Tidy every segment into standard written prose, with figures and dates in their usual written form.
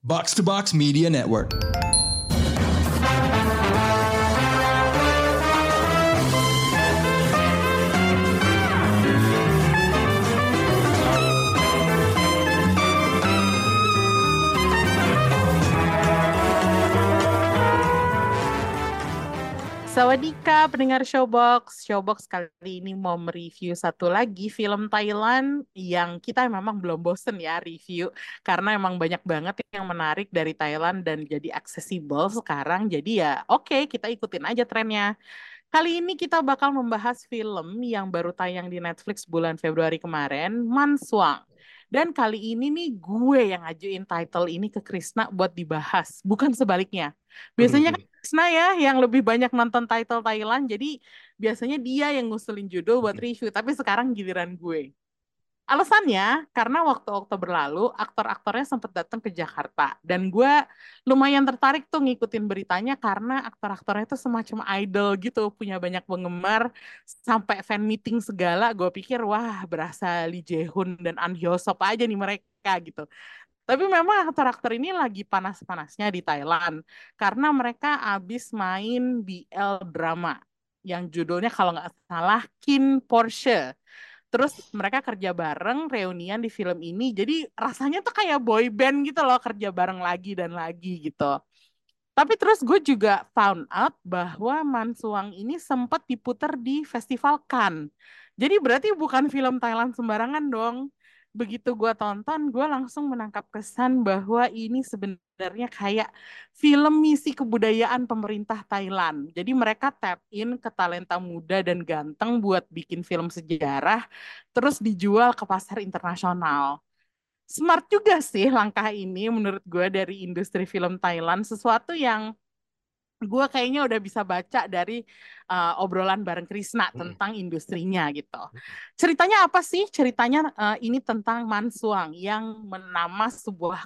Box to Box Media Network. Sawadika pendengar Showbox. Showbox kali ini mau mereview satu lagi film Thailand yang kita memang belum bosen ya review. Karena emang banyak banget yang menarik dari Thailand dan jadi accessible sekarang. Jadi ya oke, kita ikutin aja trennya. Kali ini kita bakal membahas film yang baru tayang di Netflix bulan Februari kemarin, Manswang. Dan kali ini nih gue yang ngajuin title ini ke Krisna buat dibahas, bukan sebaliknya. Biasanya kan Krisna ya yang lebih banyak nonton title Thailand, jadi biasanya dia yang ngusulin judul buat review, tapi sekarang giliran gue. Alasannya, karena waktu Oktober lalu, aktor-aktornya sempat datang ke Jakarta. Dan gue lumayan tertarik tuh ngikutin beritanya karena aktor-aktornya tuh semacam idol gitu, punya banyak penggemar, sampai fan meeting segala. Gue pikir, wah berasa Lee Jae-hoon dan An Hyo-sop aja nih mereka gitu. Tapi memang aktor-aktor ini lagi panas-panasnya di Thailand. Karena mereka abis main BL drama. Yang judulnya kalau nggak salah, Kin Porsche. Terus mereka kerja bareng, reunian di film ini. Jadi rasanya tuh kayak boy band gitu loh, kerja bareng lagi dan lagi gitu. Tapi terus gue juga found out bahwa Mansuang ini sempat diputar di Festival Cannes. Jadi berarti bukan film Thailand sembarangan dong. Begitu gue tonton, gue langsung menangkap kesan bahwa ini sebenarnya kayak film misi kebudayaan pemerintah Thailand. Jadi mereka tap in ke talenta muda dan ganteng buat bikin film sejarah, terus dijual ke pasar internasional. Smart juga sih langkah ini menurut gue dari industri film Thailand, sesuatu yang gue kayaknya udah bisa baca dari obrolan bareng Krisna tentang industrinya gitu. Ceritanya apa sih? Ceritanya ini tentang Mansuang yang menama sebuah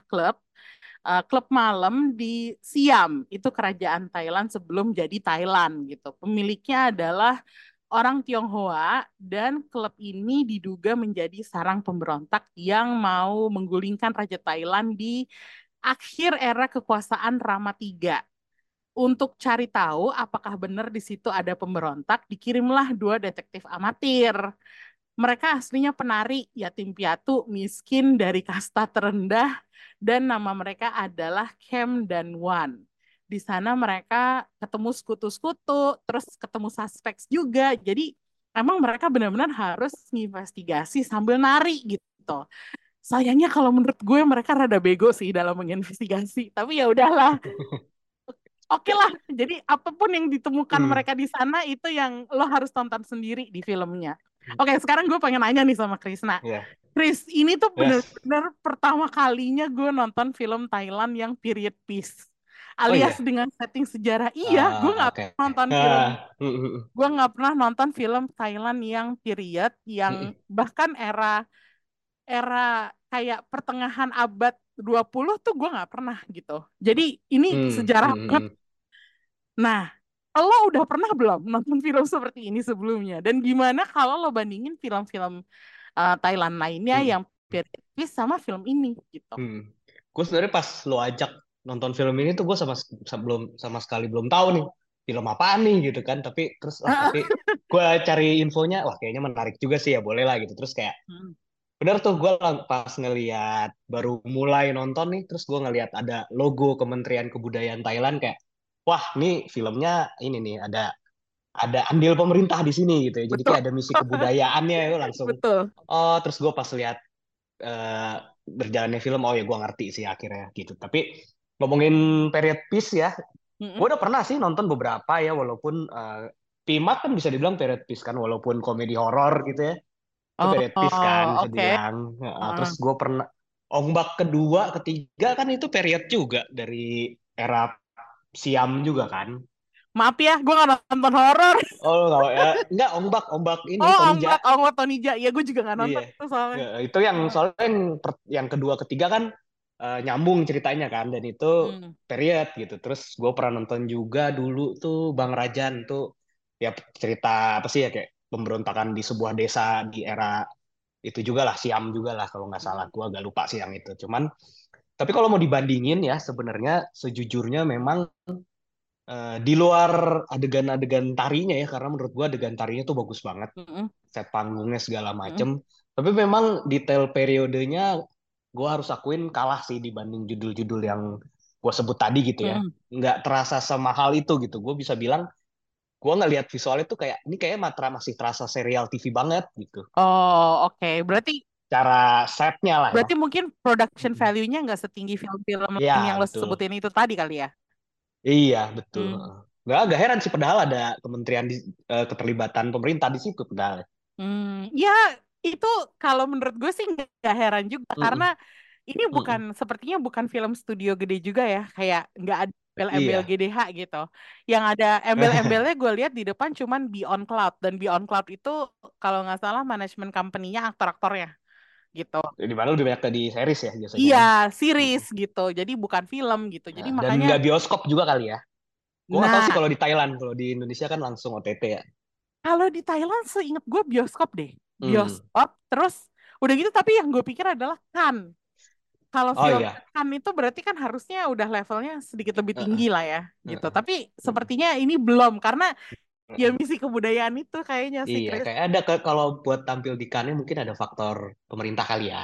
klub malam di Siam, itu kerajaan Thailand sebelum jadi Thailand gitu. Pemiliknya adalah orang Tionghoa dan klub ini diduga menjadi sarang pemberontak yang mau menggulingkan Raja Thailand di akhir era kekuasaan Rama III. Untuk cari tahu apakah benar di situ ada pemberontak, dikirimlah dua detektif amatir. Mereka aslinya penari, yatim piatu, miskin dari kasta terendah, dan nama mereka adalah Kem dan Wan. Di sana mereka ketemu sekutu-sekutu, terus ketemu suspek juga. Jadi emang mereka benar-benar harus nginvestigasi sambil nari gitu. Sayangnya kalau menurut gue mereka rada bego sih dalam menginvestigasi. Tapi ya udahlah, oke lah. Jadi apapun yang ditemukan Hmm. mereka di sana itu yang lo harus tonton sendiri di filmnya. Oke, sekarang gue pengen nanya nih sama Krisna. Ya, Chris, ini tuh yes. bener-bener pertama kalinya gue nonton film Thailand yang period piece. Oh Alias iya. dengan setting sejarah. Iya, gue nggak Oke. pernah nonton film. Gue nggak pernah nonton film Thailand yang period, yang bahkan era era kayak pertengahan abad 20 tuh gue nggak pernah gitu. Jadi ini sejarah banget. Nah, lo udah pernah belum nonton film seperti ini sebelumnya? Dan gimana kalau lo bandingin film-film Thailand lainnya yang period piece sama film ini gitu? Gue sebenarnya pas lo ajak nonton film ini tuh gue belum sama sekali belum tahu nih film apaan nih gitu kan. Tapi gue cari infonya, wah kayaknya menarik juga sih ya, boleh lah gitu. Terus kayak Hmm. bener tuh gue pas ngeliat baru mulai nonton nih, terus gue ngeliat ada logo Kementerian Kebudayaan Thailand kayak, wah nih filmnya ini nih ada andil pemerintah di sini gitu ya. Jadi Betul, kayak ada misi kebudayaannya itu langsung. betul. Oh, terus gue pas lihat eh, berjalannya film, oh ya gue ngerti sih akhirnya gitu. Tapi ngomongin period piece ya, gue Mm-mm. udah pernah sih nonton beberapa ya, walaupun Pimat kan bisa dibilang period piece kan, walaupun komedi horor gitu ya, itu Oh, period piece kan bisa oke. dibilang. Terus gue pernah Ombak kedua, ketiga kan itu period juga dari era Siam juga kan. Maaf ya, gue gak nonton horor. Oh nggak ya, nggak ombak ini Oh, Tonija. Ombak, Ombak Tonija. Ya, gue juga gak Iya. nonton tuh soalnya. Ya, itu yang soalnya yang kedua ketiga kan nyambung ceritanya kan, dan itu Hmm. period gitu. Terus gue pernah nonton juga dulu tuh Bang Rajan tuh, ya cerita apa sih ya, kayak pemberontakan di sebuah desa di era itu juga lah, Siam juga lah kalau nggak salah. Hmm. Gue agak lupa sih yang itu. Cuman Tapi kalau mau dibandingin ya sebenarnya sejujurnya memang di luar adegan-adegan tarinya ya, karena menurut gua adegan tarinya tuh bagus banget, Mm-mm, set panggungnya segala mm-mm, macem. Tapi memang detail periodenya gua harus akuin kalah sih dibanding judul-judul yang gua sebut tadi gitu ya. mm-mm. Nggak terasa semahal itu gitu. Gue bisa bilang, gua ngelihat visualnya tuh kayak ini kayak masih terasa serial TV banget gitu. Oh, oke. Berarti Cara setnya lah ya. berarti mungkin production Mm-mm. value-nya nggak setinggi film-film lain yang Iya, lo betul. sebutin itu tadi kali ya? Iya, betul. Hmm. Heeh. Nggak heran sih, padahal ada keterlibatan pemerintah di situ padahal. Ya itu kalau menurut gue sih nggak heran juga karena Mm-mm. ini bukan Mm-mm. sepertinya bukan film studio gede juga ya, kayak nggak ada embel-embel Iya. GDH gitu. Yang ada embel-embelnya gue lihat di depan cuman Beyond Cloud, dan Beyond Cloud itu kalau nggak salah manajemen company-nya aktor-aktornya gitu. Di mana lebih banyak ke di series ya biasanya Iya, kan. series Mm-mm. gitu. Jadi bukan film gitu. Jadi Nah, dan makanya nggak bioskop juga kali ya. Gue nggak tahu sih nah, kalau di Thailand, kalau di Indonesia kan langsung OTT ya. kalau di Thailand seingat gue bioskop deh. Hmm. Bioskop terus udah gitu, tapi yang gue pikir adalah Cannes. Kalau Oh film iya. kan itu berarti kan harusnya udah levelnya sedikit lebih Heeh. tinggi lah ya gitu. Heeh. Tapi Heeh. sepertinya ini belum karena ya Heeh. misi kebudayaan itu kayaknya sih Iya, Chris. kayak ada kalau buat tampil di Cannes mungkin ada faktor pemerintah kali ya.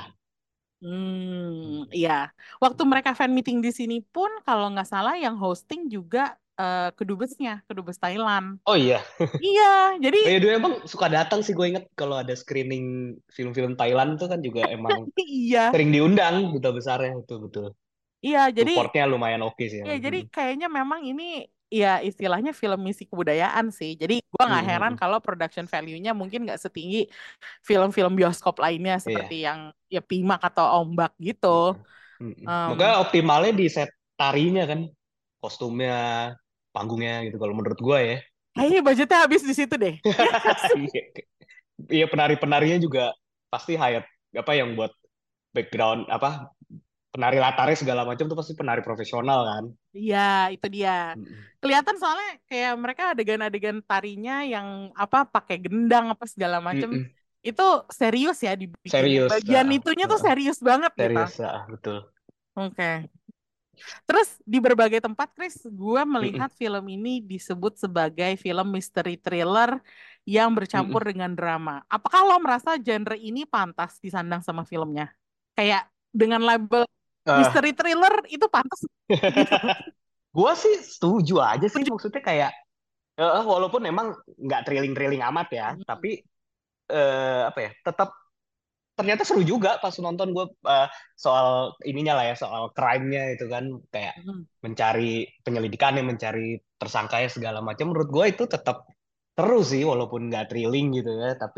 Iya. Waktu mereka fan meeting di sini pun kalau nggak salah yang hosting juga kedubesnya, kedubes Thailand. Oh iya. Iya, jadi Oh iya, dulu emang suka datang sih, gue inget kalau ada screening film-film Thailand tuh kan juga emang iya, sering diundang duta besarnya, betul betul. iya. Supportnya lumayan oke sih Ya, emang. jadi Hmm. kayaknya memang ini ya istilahnya film misi kebudayaan sih. Jadi gua Hmm, nggak hmm, heran hmm. kalau production value-nya mungkin nggak setinggi film-film bioskop lainnya seperti Iya. yang ya Pimak atau Ombak gitu. Hmm, hmm, hmm. Em, Makanya optimalnya di set tarinya kan, kostumnya, panggungnya gitu kalau menurut gue ya. Kayaknya budgetnya habis di situ deh. Ya nggak sih? Iya, iya, penari-penarinya juga pasti hire apa yang buat background apa, penari latarnya segala macam tuh pasti penari profesional kan. Iya, itu dia. Hmm, Kelihatan soalnya kayak mereka adegan-adegan tarinya yang apa pakai gendang apa segala hmm, macem hmm. itu serius ya dibikinnya. Serius, Bagian itunya tuh serius banget gitu. serius, betul. Oke. Terus di berbagai tempat, Chris, gue Mm-mm, melihat film ini disebut sebagai film mystery thriller yang bercampur mm-mm. dengan drama. Apakah lo merasa genre ini pantas disandang sama filmnya? Kayak dengan label Eh, mystery thriller itu pantas gitu. gua sih setuju aja sih, maksudnya kayak walaupun emang nggak thrilling-thrilling amat ya, tapi apa ya, tetap ternyata seru juga pas nonton gue, soal ininya lah ya, soal crime-nya itu kan, kayak Mm. mencari penyelidikannya, mencari tersangkanya segala macam. Menurut gue itu tetap seru sih walaupun nggak thrilling gitu ya, tapi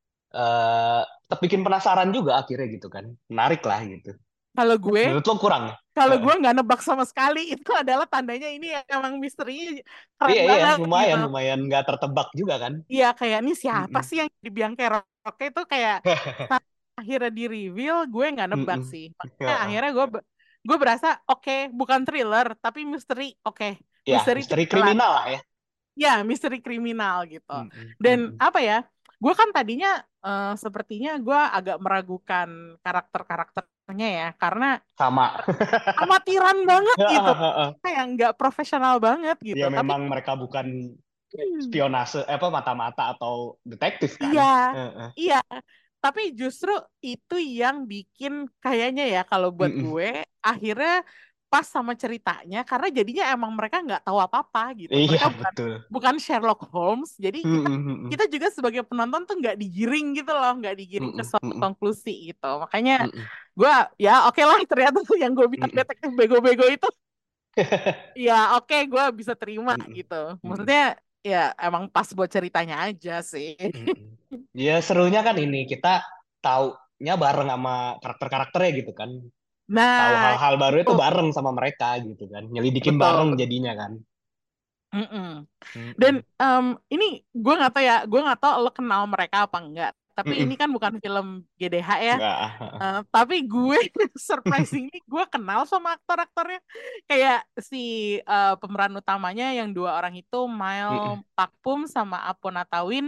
tetap bikin penasaran juga akhirnya gitu kan, menarik lah gitu. Kalau gue, Menurut lo kurang ya? kalau Heeh. gue nggak nebak sama sekali, itu adalah tandanya ini emang misterinya keren Iya, iya, banget gitu. lumayan lumayan nggak tertebak juga kan. Iya, kayak ini siapa Mm-mm. sih yang di biang keroknya itu kayak akhirnya di reveal gue nggak nebak Mm-mm. sih. Makanya Heeh. akhirnya gue berasa oke, bukan thriller tapi misteri. Oke, Ya, misteri itu misteri jalan. kriminal lah ya. Ya, misteri kriminal gitu. Mm-mm. Dan Mm-mm. apa ya? Gue kan tadinya sepertinya gue agak meragukan karakternya ya, karena Sama. amatiran banget gitu, kayak nggak profesional banget gitu. Ya Tapi memang mereka bukan spionase apa mata-mata atau detektif kan. iya, Heeh. iya. Tapi justru itu yang bikin kayaknya ya kalau buat Mm-mm. gue akhirnya pas sama ceritanya karena jadinya emang mereka nggak tahu apa-apa gitu. Iya, Mereka bukan betul. bukan Sherlock Holmes. Jadi kita Mm-mm. Mm-mm. kita juga sebagai penonton tuh nggak digiring gitu loh, nggak digiring ke Mm-mm. suatu Mm-mm. konklusi gitu. Makanya Mm-mm. gue ya oke lah, ternyata tuh yang gue bilang Mm-mm. detektif bego-bego itu ya oke, gue bisa terima Mm-mm. gitu. Mm-mm. Maksudnya ya emang pas buat ceritanya aja sih. Mm-mm. Ya serunya kan ini kita taunya bareng sama karakter-karakternya gitu kan. Tahu Nah, hal-hal baru itu itu bareng sama mereka gitu kan. Nyelidikin betul, bareng betul. jadinya kan. Mm-mm. Dan Mm-mm. ini gue nggak tahu ya, gue nggak tahu lo kenal mereka apa enggak. Tapi ini Mm-mm. kan bukan film GDH ya. Nggak. Tapi gue surprisingly gue kenal sama aktor-aktornya. Kayak si pemeran utamanya yang dua orang itu, Mm-mm. Mile Park Pum sama Apon Natawin,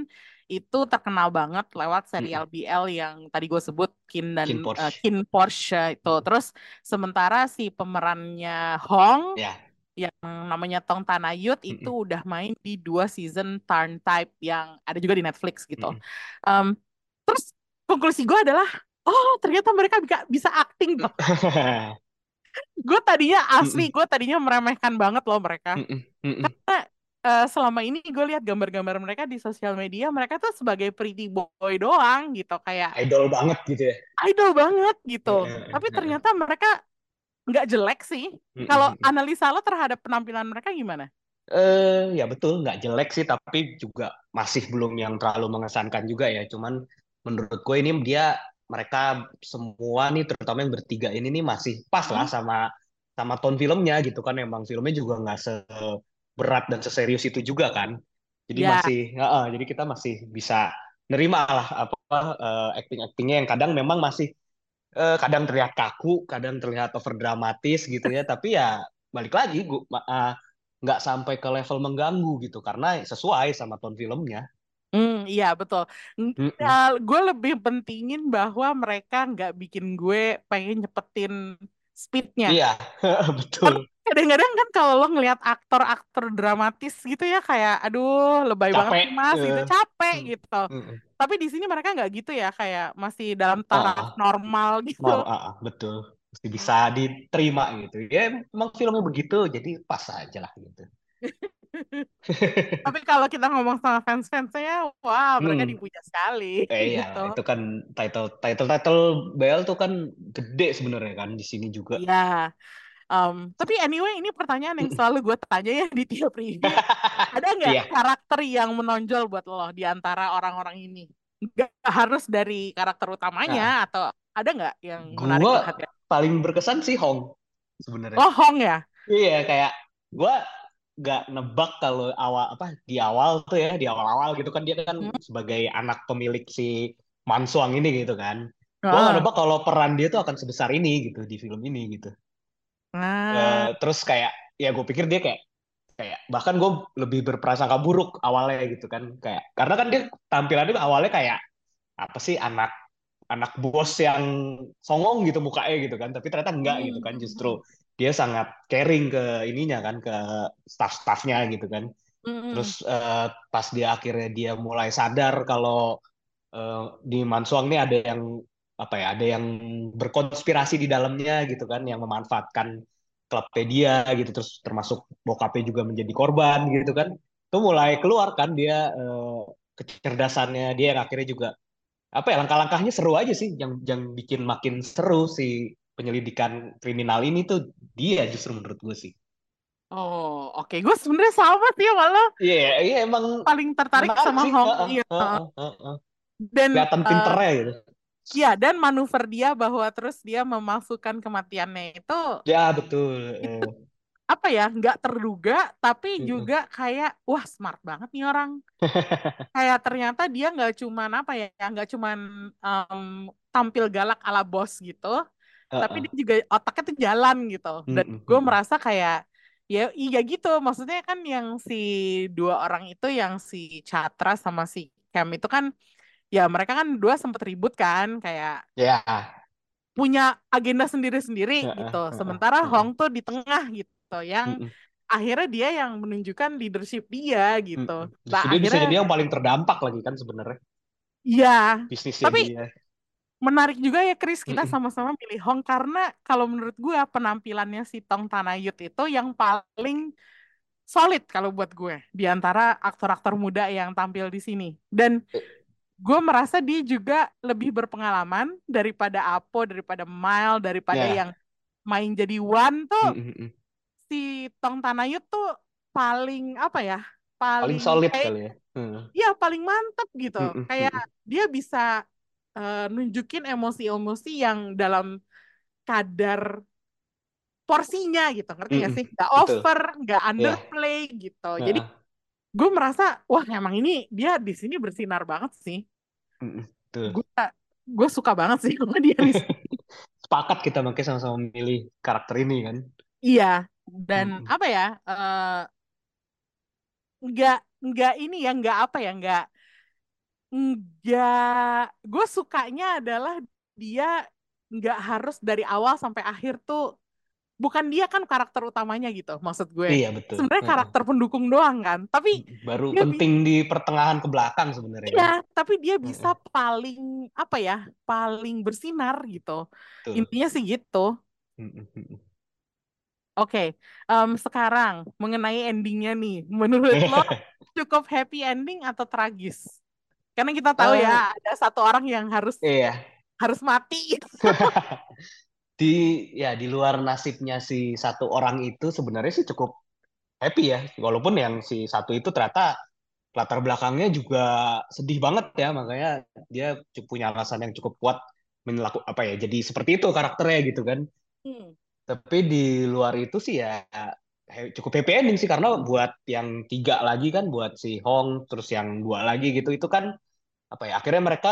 itu terkenal banget lewat Mm-mm. serial BL yang tadi gue sebut Kin Porsche. Kin Porsche itu. Mm-mm. Terus sementara si pemerannya Hong Ya. yang namanya Tong Tanayut itu Mm-mm. udah main di 2 season Turn Type yang ada juga di Netflix gitu. Mm-mm. Em, terus konklusi gue adalah, oh ternyata mereka bisa acting toh. Mm-mm. Gue tadinya meremehkan banget loh mereka. Mm-mm. Mm-mm. Karena selama ini gue lihat gambar-gambar mereka di sosial media, mereka tuh sebagai pretty boy doang gitu, kayak Idol banget gitu ya. idol banget gitu. Tapi Heeh. ternyata mereka nggak jelek sih. Kalau Mm-mm. analisa lo terhadap penampilan mereka gimana? Ya betul, nggak jelek sih, tapi juga masih belum yang terlalu mengesankan juga ya. Cuman menurut gue ini mereka semua nih, terutama yang bertiga ini nih masih pas lah Hmm? sama sama tone filmnya gitu kan. Emang filmnya juga nggak seberat dan seserius itu juga kan. Jadi Ya, jadi kita masih bisa nerima lah apa acting-actingnya yang kadang memang masih kadang terlihat kaku, kadang terlihat over dramatis gitu ya. Tapi ya balik lagi, nggak sampai ke level mengganggu gitu karena sesuai sama tone filmnya. iya betul. Mm-mm. Gue lebih pentingin bahwa mereka nggak bikin gue pengen nyepetin speednya. Iya, Kan betul. kadang-kadang kan kalau lo ngelihat aktor-aktor dramatis gitu ya kayak aduh lebay banget Capek. sih mas gitu, capek Mm. gitu. Mm-mm. Tapi di sini mereka nggak gitu ya, kayak masih dalam taraf Ah, normal gitu. betul. Mesti bisa diterima gitu. Ya emang filmnya begitu, jadi pas aja lah gitu. Tapi kalau kita ngomong sama fans-fansnya, wah mereka Hmm. dipuja sekali Iya, gitu. itu kan title BL tuh kan gede sebenarnya kan di sini juga. Iya. Tapi anyway, ini pertanyaan yang Mm-mm. selalu gue tanya ya di tiap review. Ada nggak Iya. karakter yang menonjol buat lo di antara orang-orang ini? Nggak harus dari karakter utamanya, Nah, atau ada nggak yang menarik gua perhatian? paling berkesan sih Hong sebenarnya. Oh, Hong ya? Iya, kayak gua nggak nebak kalau di awal tuh ya, di awal-awal gitu kan dia kan Hmm? sebagai anak pemilik si Mansuang ini gitu kan. Gua nggak Heeh. nebak kalau peran dia tuh akan sebesar ini gitu di film ini gitu. Nah, Terus kayak ya gue pikir dia kayak kayak bahkan gue lebih berprasangka buruk awalnya gitu kan, kayak karena kan dia tampilannya awalnya kayak apa sih, anak anak bos yang songong gitu mukanya gitu kan, tapi ternyata enggak gitu kan, justru hmm. dia sangat caring ke ininya kan, ke staff-staffnya gitu kan. Terus Hmm. pas dia akhirnya dia mulai sadar kalau di Mansuang nih ada yang apa ya, ada yang berkonspirasi di dalamnya gitu kan, yang memanfaatkan klubnya dia gitu, terus termasuk bokapnya juga menjadi korban gitu kan. Itu mulai keluar kan dia kecerdasannya dia, yang akhirnya juga apa ya, langkah-langkahnya seru aja sih, yang bikin makin seru si penyelidikan kriminal ini tuh, dia justru menurut gue sih. Oh, oke. Gue sebenarnya sama sih sama lo. Iya, iya emang Paling tertarik menarik sama sih. Hong. Heeh, Iya. heeh, heeh. Dan Kelihatan pinternya gitu. ya, dan manuver dia bahwa terus dia memasukkan kematiannya itu Ya betul. apa ya, nggak terduga, tapi Mm-mm. juga kayak wah smart banget nih orang. Kayak ternyata dia nggak cuman apa ya, nggak cuman em, tampil galak ala bos gitu, tapi Heeh. dia juga otaknya tuh jalan gitu. Dan Mm-mm, gue mm-mm. merasa kayak ya iya gitu. Maksudnya kan yang si dua orang itu, yang si Chatra sama si Cam itu kan, ya mereka kan dua sempet ribut kan, kayak Ya. punya agenda sendiri-sendiri Heeh, gitu. heeh, Sementara heeh. Hong tuh di tengah gitu, yang Mm-mm, akhirnya dia yang menunjukkan leadership dia gitu. mm-mm. Nah, Justru dia bisa akhirnya jadi yang paling terdampak lagi kan sebenarnya, ya, bisnisnya tapi dia. menarik juga ya Chris, kita Mm-mm. sama-sama milih Hong karena kalau menurut gue penampilannya si Tong Tanayut itu yang paling solid kalau buat gue di antara aktor-aktor muda yang tampil di sini. Dan gue merasa dia juga lebih berpengalaman daripada Apo, daripada Mile, daripada Ya. yang main jadi Wan tuh. Mm-mm, mm. Si Tong Tanayut tuh paling apa ya? Paling Paling solid kayak kali ya. Mm. ya paling mantep gitu. Mm-mm, Kayak mm-mm. dia bisa nunjukin emosi-emosi yang dalam kadar porsinya gitu. Ngerti gak Mm-mm. sih? Nggak Betul. over, nggak Ya. underplay gitu. Jadi Heeh. gue merasa wah emang ini dia di sini bersinar banget sih. Mm-mm. Betul. Gue gue suka banget sih sama dia di sini. Sepakat kita makanya sama-sama milih karakter ini kan. Iya. Dan Mm-mm. apa ya? Nggak ini ya, nggak apa ya, nggak Enggak, gue sukanya adalah dia nggak harus dari awal sampai akhir tuh, bukan dia kan karakter utamanya gitu, maksud gue. Iya betul. Sebenarnya karakter pendukung doang kan, tapi Baru dia penting di pertengahan ke belakang sebenarnya iya, kan. tapi dia bisa Heeh, paling apa ya, paling bersinar gitu. betul. Intinya sih gitu. Mm-mm. Oke, sekarang mengenai endingnya nih, menurut lo cukup happy ending atau tragis? Karena kita tahu ya Eh, ada satu orang yang harus iya. harus mati. Di di luar nasibnya si satu orang itu sebenarnya sih cukup happy ya. Walaupun yang si satu itu ternyata latar belakangnya juga sedih banget ya, makanya dia punya alasan yang cukup kuat apa ya, jadi seperti itu karakternya gitu kan. Hmm, Tapi di luar itu sih ya cukup happy ending sih, karena buat yang tiga lagi kan, buat si Hong terus yang dua lagi gitu, itu kan apa ya, akhirnya mereka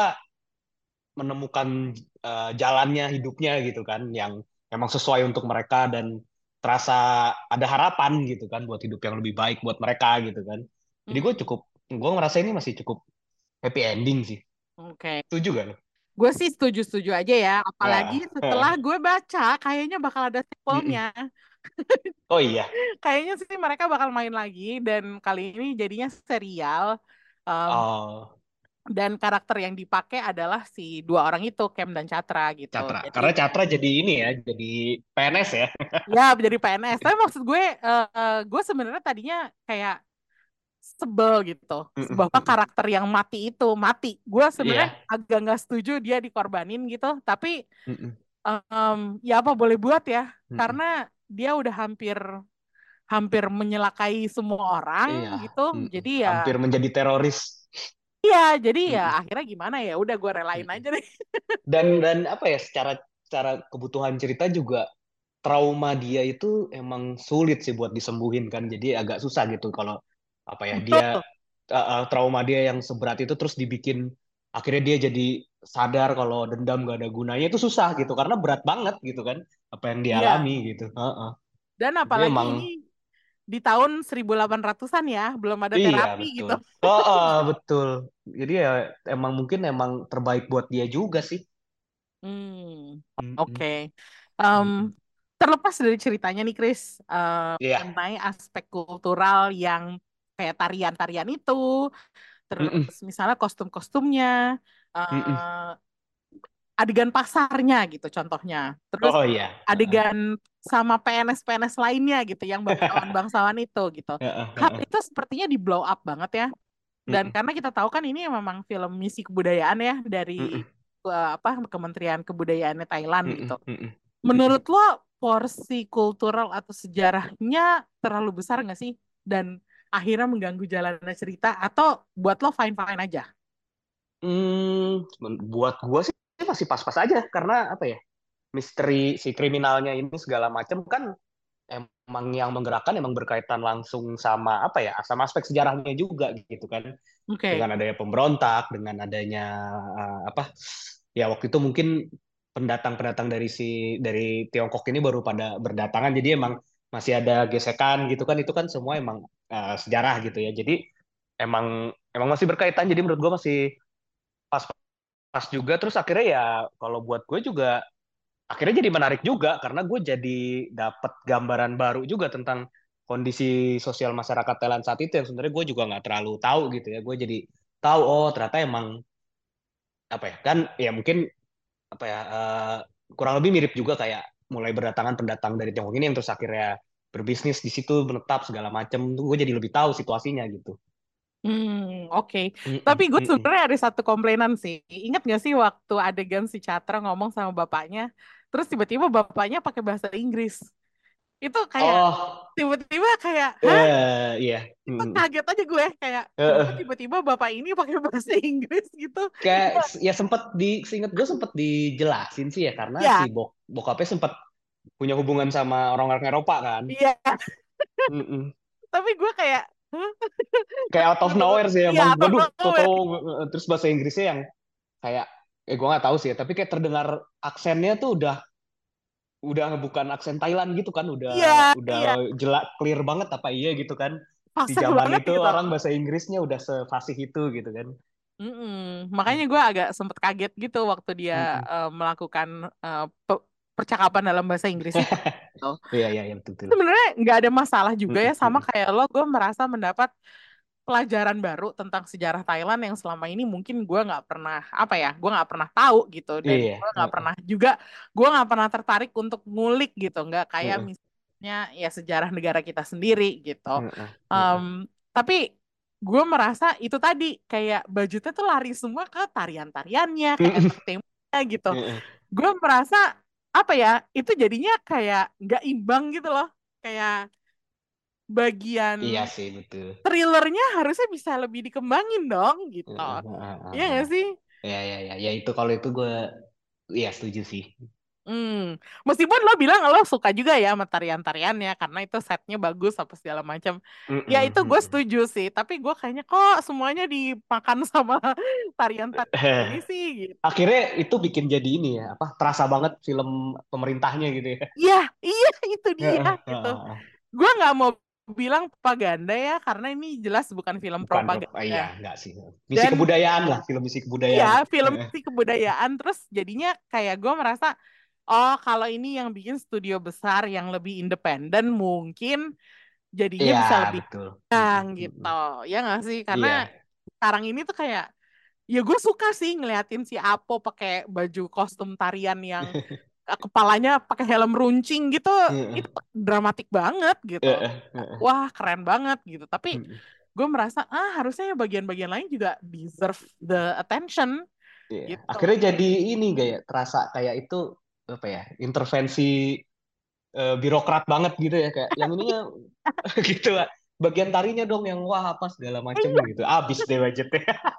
menemukan jalannya hidupnya gitu kan, yang memang sesuai untuk mereka dan terasa ada harapan gitu kan buat hidup yang lebih baik buat mereka gitu kan. Jadi hmm, gue ngerasa ini masih cukup happy ending sih. oke. Setuju gak lo? Gue sih setuju-setuju aja ya. Apalagi Ya. setelah gue baca, kayaknya bakal ada sequelnya. Mm-mm. Oh iya. Kayaknya sih mereka bakal main lagi dan kali ini jadinya serial. Um, Oh, dan karakter yang dipakai adalah si dua orang itu, Kem dan Catra gitu. Catra. Jadi Karena Catra jadi ini ya, jadi PNS ya. ya jadi PNS. Tapi maksud gue, gue sebenarnya tadinya kayak sebel gitu Mm-mm, bahwa mm-mm. karakter yang mati itu mati. Gue sebenarnya Iya. agak nggak setuju dia dikorbanin gitu. Tapi Mm-mm, ya apa boleh buat ya, mm-mm. karena dia udah hampir hampir menyelakai semua orang Iya. gitu. Mm-mm. Jadi ya, Hampir menjadi teroris. iya, jadi ya Mm-mm, akhirnya gimana ya, udah gue relain mm-mm. aja deh. Dan apa ya, secara secara kebutuhan cerita juga trauma dia itu emang sulit sih buat disembuhin kan, jadi agak susah gitu kalau apa ya, dia Betul. trauma dia yang seberat itu terus dibikin akhirnya dia jadi sadar kalau dendam gak ada gunanya, itu susah gitu karena berat banget gitu kan apa yang dia Iya. alami gitu. Heeh. Dan Jadi apalagi emang ini di tahun 1800-an ya, belum ada iya terapi betul. gitu. Betul. Jadi ya emang mungkin emang terbaik buat dia juga sih. Hmm, Mm-mm. oke. Em, Mm-mm. terlepas dari ceritanya nih, Chris, Iya. mengenai aspek kultural yang kayak tarian-tarian itu, Mm-mm. terus misalnya kostum-kostumnya, Mm-mm. eh, adegan pasarnya gitu contohnya, terus Oh iya. Heeh. adegan sama PNS-PNS lainnya gitu, yang bangsawan-bangsawan itu gitu. Heeh, Hal heeh. itu sepertinya di blow up banget ya. Dan Mm-mm. karena kita tahu kan ini memang film misi kebudayaan ya dari Mm-mm. apa Kementerian Kebudayaannya Thailand gitu. Mm-mm. Mm-mm. Menurut lo porsi kultural atau sejarahnya terlalu besar nggak sih? Dan akhirnya mengganggu jalannya cerita atau buat lo fine-fine aja? Buat gue sih masih pas-pas aja, karena apa ya, misteri si kriminalnya ini segala macam kan emang yang menggerakkan emang berkaitan langsung sama apa ya, sama aspek sejarahnya juga gitu kan, Oke. dengan adanya pemberontak, dengan adanya apa ya, waktu itu mungkin pendatang-pendatang dari Tiongkok ini baru pada berdatangan, jadi emang masih ada gesekan gitu kan, itu kan semua emang sejarah gitu ya, jadi emang emang masih berkaitan, jadi menurut gue masih pas juga. Terus akhirnya ya kalau buat gue juga akhirnya jadi menarik juga, karena gue jadi dapat gambaran baru juga tentang kondisi sosial masyarakat Thailand saat itu yang sebenarnya gue juga nggak terlalu tahu gitu ya. Gue jadi tahu, oh ternyata emang apa ya, kan ya mungkin apa ya, kurang lebih mirip juga kayak mulai berdatangan pendatang dari Tiongkok ini yang terus akhirnya berbisnis di situ, menetap segala macam. Gue jadi lebih tahu situasinya gitu. Oke. Tapi Mm-mm, gue mm-mm. sebenarnya ada satu komplainan sih. Ingat gak sih waktu adegan si Catra ngomong sama bapaknya, terus tiba-tiba bapaknya pakai bahasa Inggris. Itu kayak Oh, tiba-tiba kayak, hah? iya. Itu Mm-mm. kaget aja gue kayak kenapa Eh, tiba-tiba bapak ini pakai bahasa Inggris gitu. kayak Ya, ya sempat seingat gue sempat dijelasin sih ya, karena si ya, bokapnya sempat punya hubungan sama orang-orang Eropa kan. iya. Mm-mm. Tapi gue kayak, hah? Kayak out of Bener-bener, nowhere sih iya emang. atau Waduh, Toto, nowhere. terus bahasa Inggrisnya yang kayak gue nggak tahu sih ya, tapi kayak terdengar aksennya tuh udah bukan aksen Thailand gitu kan, Iya, udah iya. jelas clear banget apa iya gitu kan. Di Fasih zaman banget itu gitu. orang bahasa Inggrisnya udah sefasih itu gitu kan. Makanya gue agak sempet kaget gitu waktu dia Mm-mm. melakukan percakapan dalam bahasa Inggris itu. Iya, iya, iya, betul, betul. Sebenarnya nggak ada masalah juga Mm-mm, ya, sama mm-mm. kayak lo, gue merasa mendapat pelajaran baru tentang sejarah Thailand yang selama ini mungkin gue nggak pernah apa ya, gue nggak pernah tahu gitu, dan Iya, gue nggak pernah juga, gue nggak pernah tertarik untuk ngulik gitu, nggak kayak heeh, misalnya ya sejarah negara kita sendiri gitu. heeh, heeh. Em, tapi gue merasa itu tadi kayak budgetnya tuh lari semua ke tarian-tariannya, ke Mm-mm, entertainmentnya gitu. heeh. Gue merasa apa ya, itu jadinya kayak nggak imbang gitu loh, kayak bagian Iya sih, betul. thrillernya harusnya bisa lebih dikembangin dong gitu. Heeh, heeh, Iya heeh. nggak sih? Ya, ya, ya, ya, itu kalau itu gue, ya, setuju sih. Meskipun lo bilang lo suka juga ya sama tarian-tariannya karena itu setnya bagus apa segala macam. Ya Mm-mm, itu gue mm-mm. setuju sih. Tapi gue kayaknya kok semuanya dimakan sama tarian-tarian ini sih gitu. Akhirnya itu bikin jadi ini ya, apa, terasa banget film pemerintahnya gitu ya. Iya, iya itu dia Heeh, gitu. heeh. Gue nggak mau bilang propaganda ya karena ini jelas bukan film Bukan, propaganda. iya, enggak sih. Misi Dan kebudayaan lah, film misi iya, kebudayaan. film Heeh. sih kebudayaan terus jadinya kayak gue merasa oh kalau ini yang bikin studio besar yang lebih independen mungkin jadinya Iya, bisa lebih betul. Mm-mm, bang gitu. mm-mm. Ya nggak sih? Karena Iya. sekarang ini tuh kayak ya gue suka sih ngeliatin si Apo pakai baju kostum tarian yang kepalanya pakai helm runcing gitu. Heeh, Itu dramatik banget gitu. heeh, heeh. Wah, keren banget gitu. Tapi Mm-mm. gue merasa harusnya ya bagian-bagian lain juga deserve the attention Iya. gitu. Akhirnya jadi ini kayak terasa kayak itu apa ya, intervensi birokrat banget gitu ya, kayak yang ininya gitu lah. Bagian tarinya dong yang wah apa segala macem gitu. Abis deh budgetnya.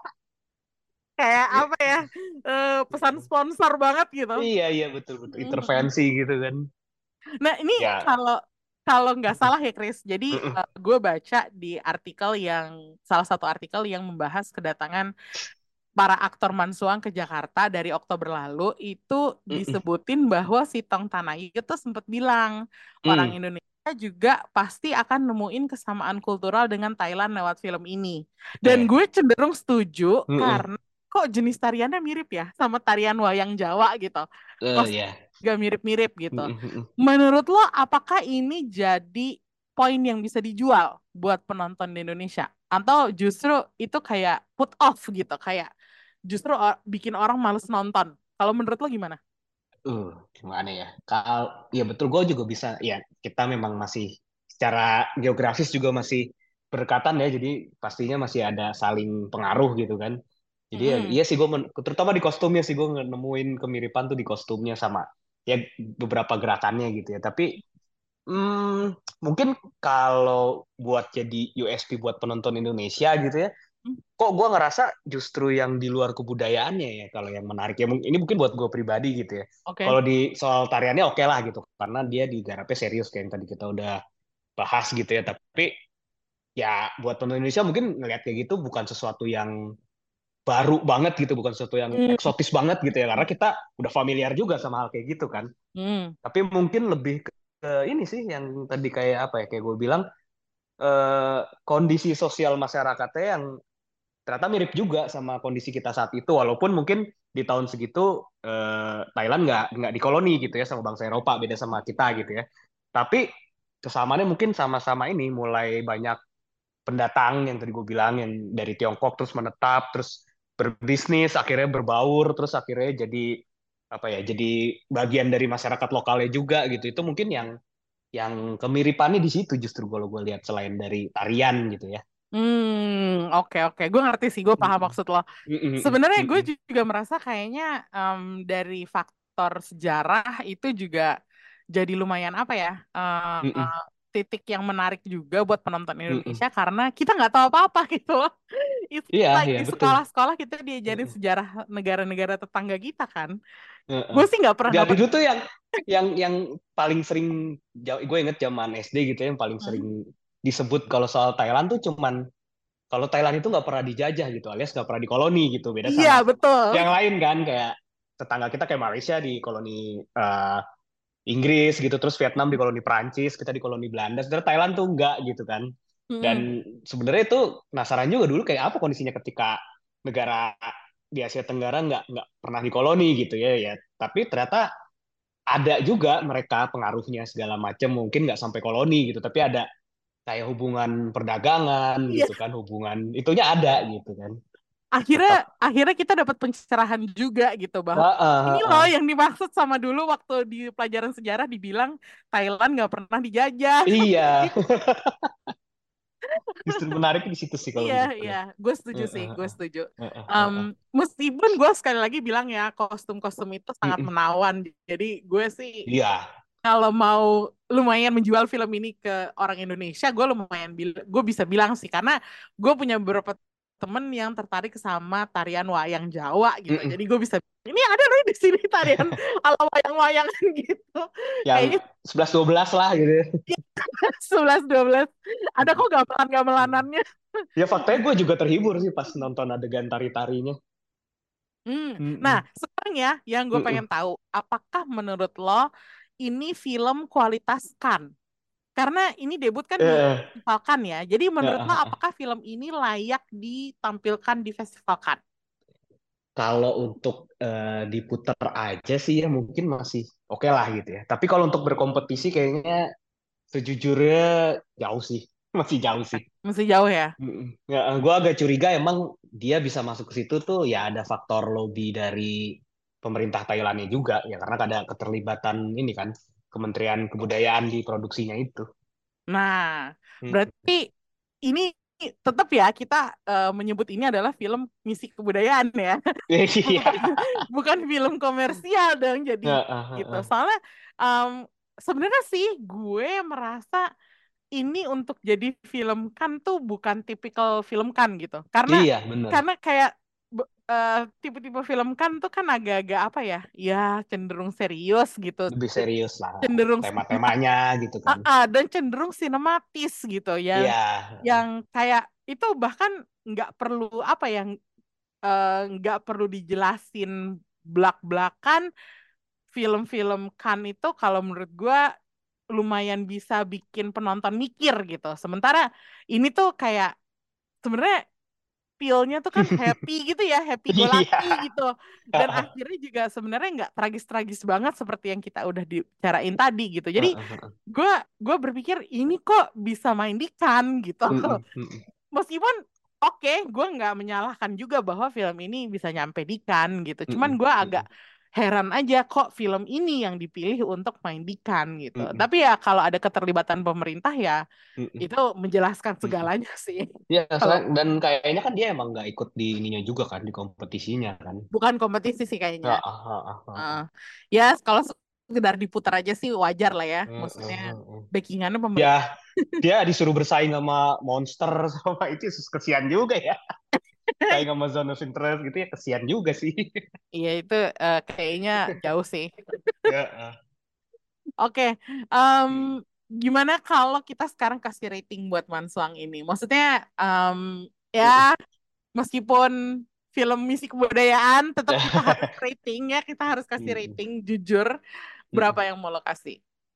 Kayak apa ya, pesan sponsor banget gitu. Iya, iya, betul, betul, Mhm. intervensi gitu kan. Nah ini Ya. kalau kalau nggak salah ya Chris, jadi Mm-mm. gue baca di artikel yang salah satu artikel yang membahas kedatangan para aktor Mansuang ke Jakarta dari Oktober lalu itu Mm-mm. disebutin bahwa si Tong Tanai itu sempat bilang orang Mm. Indonesia juga pasti akan nemuin kesamaan kultural dengan Thailand lewat film ini. Dan Iya. gue cenderung setuju Mm-mm. karena kok jenis tariannya mirip ya sama tarian wayang Jawa gitu. Kostum Ya. juga mirip-mirip gitu. Mm-mm, mm-mm. Menurut lo apakah ini jadi poin yang bisa dijual buat penonton di Indonesia? Atau justru itu kayak put off gitu, kayak justru bikin orang males nonton. Kalau menurut lo gimana? Gimana ya? Ya betul, gue juga bisa. Ya, kita memang masih secara geografis juga masih berdekatan ya, jadi pastinya masih ada saling pengaruh gitu kan. Jadi ya, Mm-mm. iya sih gue, terutama di kostumnya sih gue nemuin kemiripan tuh di kostumnya sama ya beberapa gerakannya gitu ya. Tapi mungkin kalau buat jadi USP buat penonton Indonesia gitu ya, kok gue ngerasa justru yang di luar kebudayaannya ya kalau yang menarik ya, ini mungkin buat gue pribadi gitu ya. Oke. Kalau di soal tariannya oke lah gitu karena dia digarapnya serius kayak yang tadi kita udah bahas gitu ya, tapi ya buat penonton Indonesia mungkin ngelihat kayak gitu bukan sesuatu yang baru banget gitu, bukan sesuatu yang Mm. eksotis banget gitu ya, karena kita udah familiar juga sama hal kayak gitu kan. Mm. Tapi mungkin lebih ke ini sih yang tadi kayak apa ya, kayak gue bilang, kondisi sosial masyarakatnya yang ternyata mirip juga sama kondisi kita saat itu, walaupun mungkin di tahun segitu Thailand nggak dikoloni gitu ya sama bangsa Eropa, beda sama kita gitu ya. Tapi kesamaannya mungkin sama-sama ini, mulai banyak pendatang yang tadi gue bilang yang dari Tiongkok terus menetap, terus berbisnis, akhirnya berbaur, terus akhirnya jadi apa ya, jadi bagian dari masyarakat lokalnya juga gitu. Itu mungkin yang kemiripannya di situ justru kalau gue lihat, selain dari tarian gitu ya. Oke oke, gue ngerti sih, gue paham Mm-mm. maksud lo. Mm-mm. Sebenarnya gue Mm-mm. juga merasa kayaknya dari faktor sejarah itu juga jadi lumayan apa ya, Mm-mm. titik yang menarik juga buat penonton Mm-mm. Indonesia karena kita nggak tahu apa-apa gitu loh. Itu Iya, like iya, di betul. sekolah-sekolah kita diajarin Mm-mm. sejarah negara-negara tetangga kita kan. Heeh. Gue sih nggak pernah Dan dapat. itu tuh yang paling sering, gue inget zaman SD gitu ya, yang paling Hmm. sering disebut kalau soal Thailand tuh cuman kalau Thailand itu nggak pernah dijajah gitu, alias nggak pernah dikoloni gitu. Beda Iya sama betul. yang lain kan, kayak tetangga kita kayak Malaysia di koloni Inggris gitu, terus Vietnam di koloni Perancis, kita di koloni Belanda. Sebenarnya Thailand tuh enggak gitu kan. Hmm. Dan sebenarnya itu penasaran juga dulu kayak apa kondisinya ketika negara di Asia Tenggara nggak pernah dikoloni gitu ya. Tapi ternyata ada juga mereka pengaruhnya segala macam, mungkin nggak sampai koloni gitu, tapi ada kayak hubungan perdagangan Iya, gitu kan, hubungan itunya ada gitu kan, akhirnya tetap. akhirnya kita dapat pencerahan juga gitu bahwa ini loh Heeh. yang dimaksud sama dulu waktu di pelajaran sejarah dibilang Thailand nggak pernah dijajah. Iya, justru menarik di situ sih kalau Iya, menurut gue. iya, gue setuju sih, Heeh, gue setuju. heeh, Em, heeh. Meskipun gue sekali lagi bilang ya, kostum-kostum itu sangat Mm-mm. menawan. Jadi gue sih Iya. kalau mau lumayan menjual film ini ke orang Indonesia, gue lumayan gue bisa bilang sih karena gue punya beberapa temen yang tertarik sama tarian wayang Jawa gitu. Mm-mm. Jadi gue bisa ini ada loh di sini tarian ala wayang-wayangan gitu. Kayaknya Yang 11-12 lah gitu. 11-12 ada Mm-mm. kok gamelan-gamelanannya. Ya faktanya gue juga terhibur sih pas nonton adegan tari-tarinya. Nah, Mm-mm. sekarang ya, yang gue pengen Mm-mm. tahu, apakah menurut lo ini film kualitas Cannes? Karena ini debut kan di Eh, Festival Cannes ya. Jadi eh, menurut lo eh, eh. apakah film ini layak ditampilkan di Festival Cannes? Kalau untuk diputar aja sih ya mungkin masih oke lah gitu ya. Tapi kalau untuk berkompetisi kayaknya sejujurnya jauh sih, masih jauh sih. Masih jauh ya? Ya, gue agak curiga emang dia bisa masuk ke situ tuh ya ada faktor lobby dari pemerintah Thailandnya juga ya karena ada keterlibatan ini kan Kementerian Kebudayaan di produksinya itu. Nah, Mm. berarti ini tetap ya kita menyebut ini adalah film misi kebudayaan ya. Iya. bukan bukan film komersial dong jadi Ya, gitu. Soalnya sebenarnya sih gue merasa ini untuk jadi film kan tuh bukan tipikal film kan gitu. iya bener. Karena kayak tipe-tipe film kan tuh kan agak-agak apa ya? Ya cenderung serius gitu. Lebih serius lah Cenderung tema-temanya gitu kan. dan cenderung sinematis gitu Iya. yang kayak itu bahkan nggak perlu apa ya nggak perlu dijelasin belak-belakan film-film kan itu kalau menurut gue lumayan bisa bikin penonton mikir gitu. Sementara ini tuh kayak sebenarnya feel-nya tuh kan happy gitu ya, happy go Iya. lucky gitu. Dan akhirnya juga sebenarnya nggak tragis-tragis banget seperti yang kita udah bicarain tadi gitu. Jadi gue gue berpikir ini kok bisa main di Cannes gitu. Mm-mm, mm-mm, Meskipun oke, gue nggak menyalahkan juga bahwa film ini bisa nyampe di Cannes gitu. Cuman mm-mm, gue agak mm-mm, heran aja kok film ini yang dipilih untuk main di Cannes gitu. mm-mm, Tapi ya kalau ada keterlibatan pemerintah ya mm-mm, itu menjelaskan mm-mm. segalanya sih. Ya, Kalau dan kayaknya kan dia emang nggak ikut di ininya juga kan, di kompetisinya kan. bukan kompetisi sih kayaknya. Ah, ah, ah, ah, Heeh. ah. Ya kalau sekedar diputar aja sih wajar lah ya. Ah, Maksudnya ah, ah. backingannya Ya, pemerintah. dia disuruh bersaing sama Monster sama itu kesian juga ya. Saing sama Zone of Interest gitu ya kesian juga sih. Iya itu kayaknya jauh sih. Ya, ah. Oke, gimana kalau kita sekarang kasih rating buat Mansuang ini? Maksudnya, ya meskipun film misi kebudayaan, tetap kita harus rating ya, kita harus kasih rating jujur. Berapa yang mau lo kasih?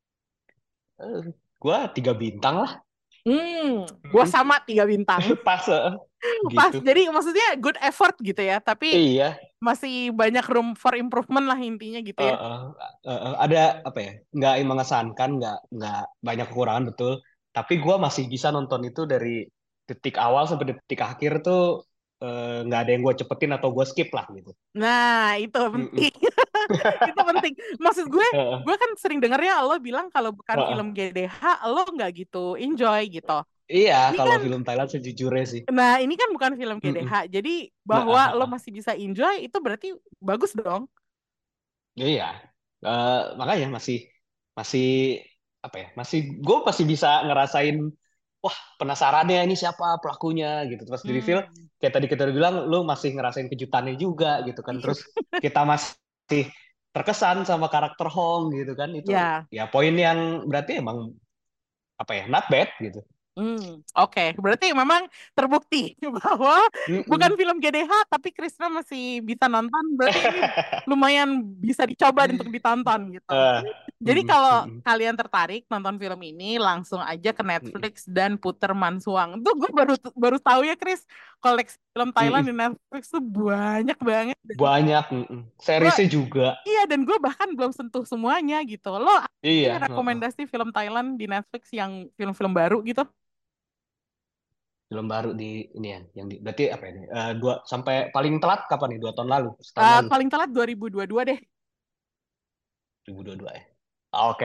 Gua 3 bintang lah. Gua sama 3 bintang. Pas Pas, gitu. jadi maksudnya good effort gitu ya, tapi Iya. masih banyak room for improvement lah intinya gitu ya. Ada apa ya? Nggak mengesankan, nggak banyak kekurangan betul. Tapi gua masih bisa nonton itu dari detik awal sampai detik akhir tuh nggak ada yang gue cepetin atau gue skip lah gitu. Nah, itu Mm-mm. penting. Itu penting. Maksud Heeh, gue kan sering dengarnya lo bilang kalau bukan film heeh. GDH, lo nggak gitu enjoy gitu. Iya, Ini kalau kan, film Thailand sejujurnya sih. nah ini kan bukan film GDH. Mm-mm. Jadi Nah, bahwa lo masih bisa enjoy, itu berarti bagus dong. iya. Makanya masih masih apa ya? Gue masih bisa ngerasain wah penasarannya ini siapa pelakunya gitu. Terus di reveal Hmm. kayak tadi kita udah bilang lu masih ngerasain kejutannya juga gitu kan. Iya. Terus kita masih terkesan sama karakter Hong gitu kan. Itu Ya. ya poin yang berarti emang apa ya? Not bad gitu. Oke. Berarti memang terbukti bahwa bukan Mm-mm. film GDH, tapi Krisna masih bisa nonton. Berarti ini lumayan bisa dicoba untuk ditonton gitu. Eh, Jadi mm-mm, kalau mm-mm, kalian tertarik nonton film ini, langsung aja ke mm-mm. Netflix dan puter Mansuang. Tuh gue baru baru tahu ya, Chris. koleksi film Thailand di Mm-mm. Netflix tuh banyak banget. Banyak. Gue Seriesnya juga. iya dan gue bahkan belum sentuh semuanya gitu. Lo ada sih Iya. rekomendasi film Thailand di Netflix yang film-film baru gitu? Film baru di ini ya, yang di, berarti apa ini? Dua sampai paling telat kapan nih? 2 tahun lalu, setahun lalu, Paling telat 2022 deh. 2022 ya. Oke,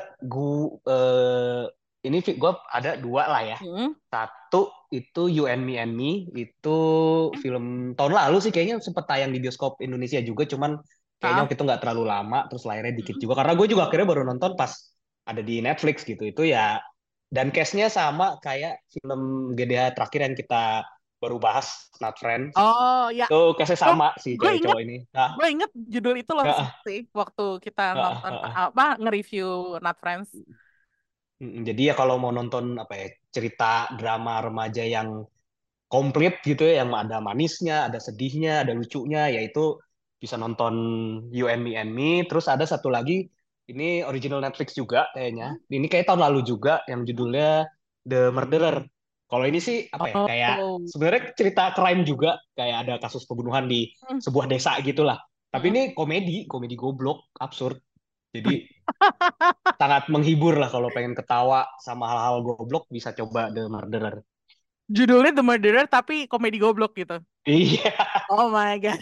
eh, ini gue ada dua lah ya. Hmm. Satu itu You and Me itu film tahun lalu sih kayaknya sempet tayang di bioskop Indonesia juga, cuman kayaknya Ah. waktu itu nggak terlalu lama, terus layarnya dikit Hmm. juga. Karena gue juga akhirnya baru nonton pas ada di Netflix gitu. Itu ya, dan case-nya sama kayak film GDH terakhir yang kita baru bahas, Not Friends. Oh ya, Tuh case-nya gue sama si gue cewek inget cowok ini. Nah, gue inget judul itu loh heeh, sih waktu kita heeh, nonton heeh. apa nge-review Not Friends. Jadi ya kalau mau nonton apa ya, cerita drama remaja yang komplit gitu ya, yang ada manisnya, ada sedihnya, ada lucunya, yaitu bisa nonton You and Me. Terus ada satu lagi, ini original Netflix juga kayaknya. Hmm? Ini kayak tahun lalu juga, yang Hmm? judulnya The Murderer. Kalau ini sih apa ya, kayak Oh. sebenarnya cerita crime juga, kayak ada kasus pembunuhan di Hmm. sebuah desa gitulah. Tapi Hmm. ini komedi goblok, absurd. Jadi sangat menghibur lah kalau pengen ketawa sama hal-hal goblok, bisa coba The Murderer. Judulnya The Murderer tapi komedi goblok gitu. Iya, Oh my God.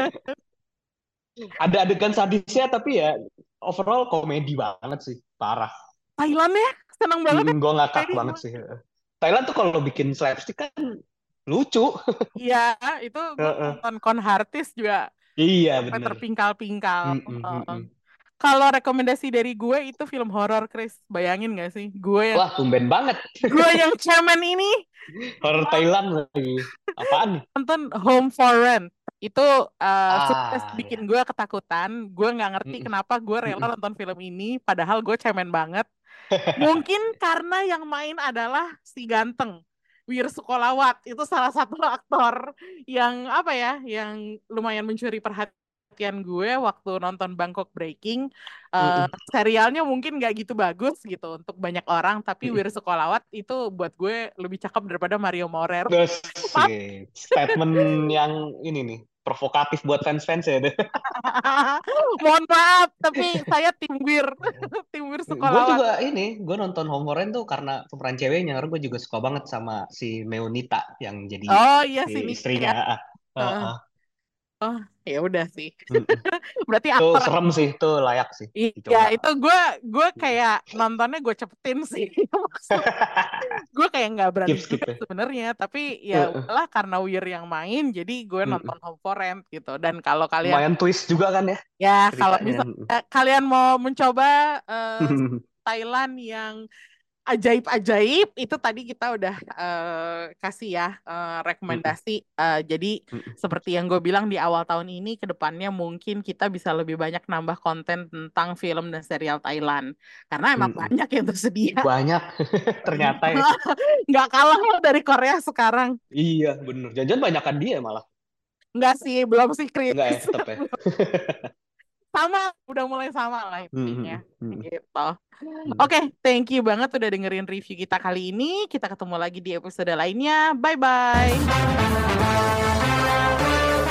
ada adegan sadisnya tapi ya overall komedi banget sih, parah. Thailand ya, seneng banget ya. Gue ngakak Komedi banget emang. sih. Thailand tuh kalau bikin slapstick kan lucu. Iya, itu gue Heeh. nonton Con Artist juga Iya sampai bener. terpingkal-pingkal. Mm, mm, mm, Heeh. mm. Kalau rekomendasi dari gue itu film horor, Chris. Bayangin gak sih? Wah, tumben banget. Gue yang cemen ini Horor Thailand lagi. Apaan nih? nonton Home for Rent. Itu sukses Ah, bikin ya. gue ketakutan. Gue nggak Mm, ngerti mm, kenapa gue mm, rela mm. nonton film ini, padahal gue cemen banget. Mungkin karena yang main adalah si ganteng. Wir Sukolawat itu salah satu aktor yang apa ya, yang lumayan mencuri perhatian gue waktu nonton Bangkok Breaking. Mm, Eh, mm, serialnya mungkin nggak gitu bagus gitu untuk banyak orang, tapi mm, mm. Wir Sukolawat itu buat gue lebih cakep daripada Mario Morer. Terus Maaf. statement yang ini nih provokatif buat fans-fans ya. Mohon maaf, tapi saya tim Wir, tim Wir Gue Sukolawat. juga ini, gue nonton Homeland tuh karena pemeran ceweknya, karena gue juga suka banget sama si Meonita yang jadi Oh iya si sini istrinya. ya. Ah, Heeh. ah. Oh ya udah sih. Mm-mm. Berarti Tuh aktor. serem sih, tuh layak sih Iya, dicoba. itu gue kayak nontonnya gue cepetin sih. Maksud gue kayak nggak berani Skip skip juga ya. sebenarnya, tapi ya Heeh. udahlah karena Wir yang main, jadi gue Mm-mm. nonton Home for Rent gitu. Dan kalau kalian Lumayan twist juga kan ya ya kalau ceritanya. misalnya kalian mau mencoba Thailand yang ajaib-ajaib itu tadi kita udah kasih ya Mm-mm. rekomendasi. Jadi Mm-mm. seperti yang gue bilang di awal tahun ini, ke depannya mungkin kita bisa lebih banyak nambah konten tentang film dan serial Thailand. Karena emang Mm-mm. banyak yang tersedia. Banyak ternyata ya. Nggak kalah loh dari Korea sekarang. Iya bener. Jangan banyakan dia malah. Nggak sih, belum sih Enggak ya, Chris. tetap ya. Sama, udah mulai sama lah intinya. Mm-mm. Mm-mm. Gitu. Mm. Oke, thank you banget udah dengerin review kita kali ini. Kita ketemu lagi di episode lainnya. Bye-bye.